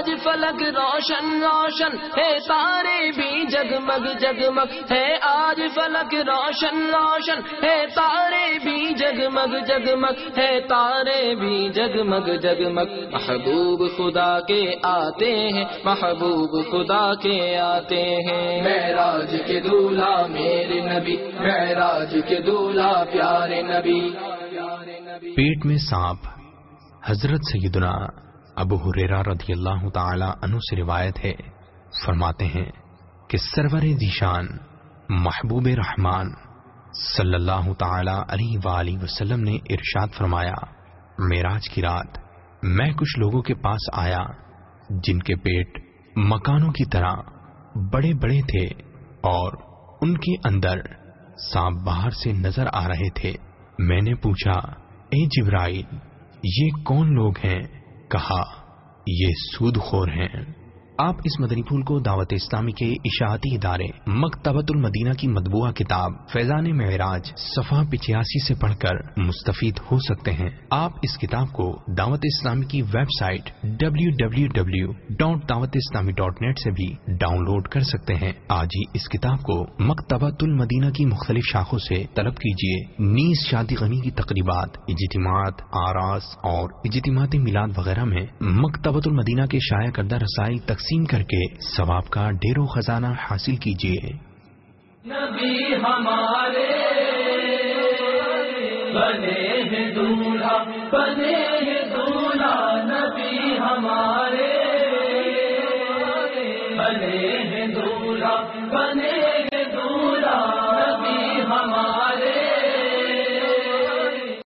آج فلک روشن روشن ہے، تارے بھی جگمگ جگمگ ہے، آج فلک روشن روشن ہے، تارے بھی جگمگ جگمگ ہے، تارے بھی جگمگ جگمگ۔ محبوب خدا کے آتے ہیں، محبوب خدا کے آتے ہیں، معراج کے دولہا میرے نبی، معراج کے دولہا پیارے نبی۔ پیٹ میں سانپ۔ حضرت سیدنا ابو ہریرہ رضی اللہ تعالی عنہ سے روایت ہے، فرماتے ہیں کہ سرور ذیشان محبوب رحمان صلی اللہ تعالی علیہ وآلہ وسلم نے ارشاد فرمایا، معراج کی رات میں کچھ لوگوں کے پاس آیا جن کے پیٹ مکانوں کی طرح بڑے بڑے تھے اور ان کے اندر سانپ باہر سے نظر آ رہے تھے۔ میں نے پوچھا، اے جبرائیل، یہ کون لوگ ہیں؟ کہا، یہ سود خور ہیں۔ آپ اس مدنی پھول کو دعوت اسلامی کے اشاعتی ادارے مکتبۃ المدینہ کی مطبوعہ کتاب فیضان معراج صفحہ 85 سے پڑھ کر مستفید ہو سکتے ہیں۔ آپ اس کتاب کو دعوت اسلامی کی ویب سائٹ www.dawatislami.net سے بھی ڈاؤن لوڈ کر سکتے ہیں۔ آج ہی اس کتاب کو مکتبۃ المدینہ کی مختلف شاخوں سے طلب کیجیے۔ نیز شادی غمی کی تقریبات، اجتماعات، آراس اور اجتماعات میلاد وغیرہ میں مکتبۃ المدینہ کے شائع کردہ رسائل تقسیم کر کے ثواب کا ڈھیر و خزانہ حاصل کیجیے۔ نبی ہمارے بنے ہیں دولہا، بنے ہیں دولہا، نبی ہمارے بنے ہیں دولہا، بنے